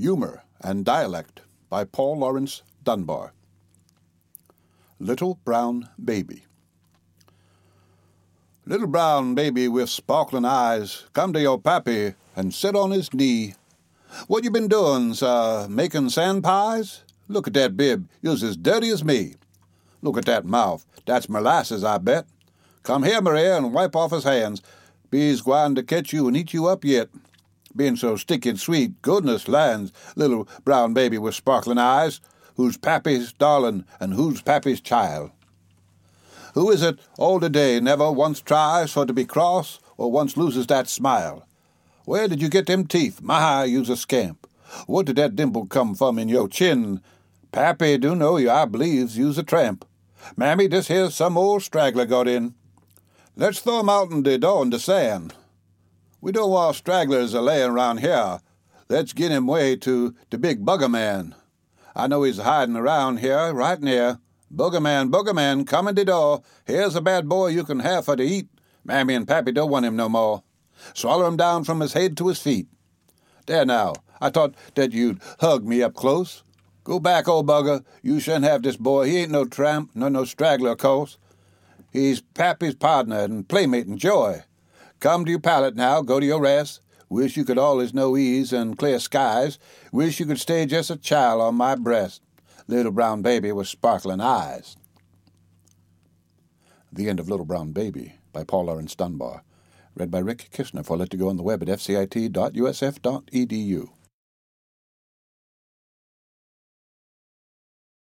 Humor and Dialect by Paul Laurence Dunbar. Little Brown Baby. Little brown baby with sparkling eyes, come to your pappy and sit on his knee. What you been doing, sir, making sand pies? Look at that bib, you's as dirty as me. Look at that mouth, that's molasses, I bet. Come here, Maria, and wipe off his hands. Be's gwine to catch you and eat you up yet. Being so sticky and sweet, goodness lands, little brown baby with sparkling eyes, who's pappy's darling and who's pappy's child? Who is it all the day never once tries for to be cross or once loses that smile? Where did you get them teeth? My, you's a scamp. What did that dimple come from in your chin? Pappy do know you, I believes you's a tramp. Mammy, this here's some old straggler got in. Let's throw him out in the door in the sand. We don't want stragglers a-layin' round here. Let's get him way to the big bugger man. I know he's hiding around here, right near. Booger man, come in the door. Here's a bad boy you can have for to eat. Mammy and Pappy don't want him no more. Swallow him down from his head to his feet. There now, I thought that you'd hug me up close. Go back, old bugger. You shouldn't have this boy. He ain't no tramp, no straggler, of course. He's Pappy's partner and playmate and joy. Come to your pallet now, go to your rest. Wish you could always know ease and clear skies. Wish you could stay just a child on my breast. Little brown baby with sparkling eyes. The End of Little Brown Baby by Paul Laurence Dunbar. Read by Rick Kishner for Let to Go on the web at fcit.usf.edu.